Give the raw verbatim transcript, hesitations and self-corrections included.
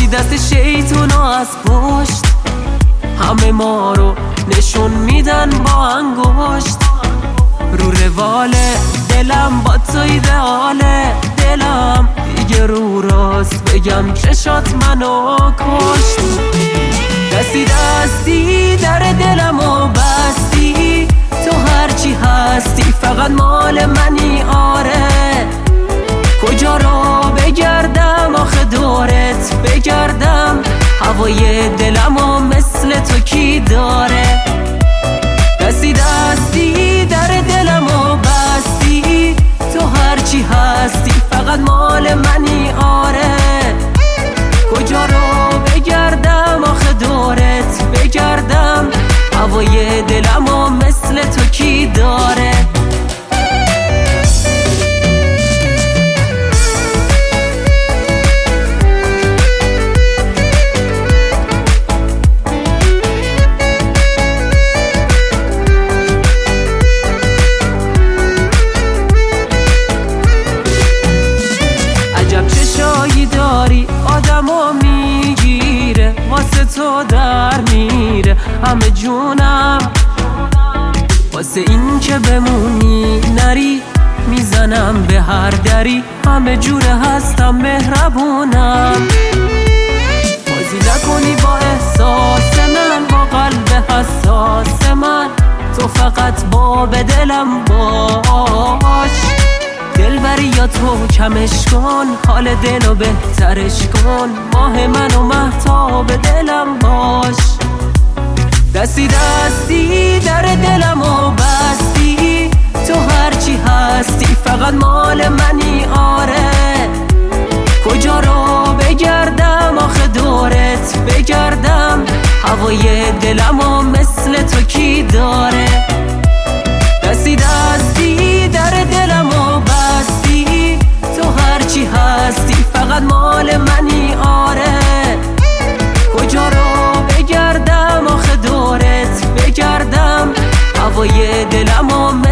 دست شیطونا از پشت، همه ما رو نشون میدن با انگشت. رو روال دلم با تو ایدئاله، دلم دیگه رو راست بگم چشات منو کشت. دستی دستی در دلم و بستی، تو هرچی هستی فقط مال منی. آره کجا رو بگردم آخه دورت بگردم، هوای دلم و مثل تو کی داره. دستی دستی در دلم و بستی، تو هرچی هستی فقط مال منی. آره کجا رو بگردم آخه دورت بگردم، هوای دلم و مثل تو کی داره. آدمو میگیره واسه تو در میره، همه جونم واسه این که بمونی نری، میزنم به هر دری، همه جوره هستم مهربونم. بازی نکنی با احساس من، با قلب حساس من، تو فقط باب دلم باش. دلبری یا تو کمش کن، حال دلو بهترش کن، ماه من و مهتاب دلم باش. دستی دستی در دلم و بستی، تو هرچی هستی فقط مال منی. آره کجا رو بگردم آخه دورت بگردم، هوای دلم و مثل تو کی داره. دستی دستی در دلم و بستی، تو هرچی هستی فقط مال منی. آره کجا رو بگردم آخه دورت بگردم، هوای دلم و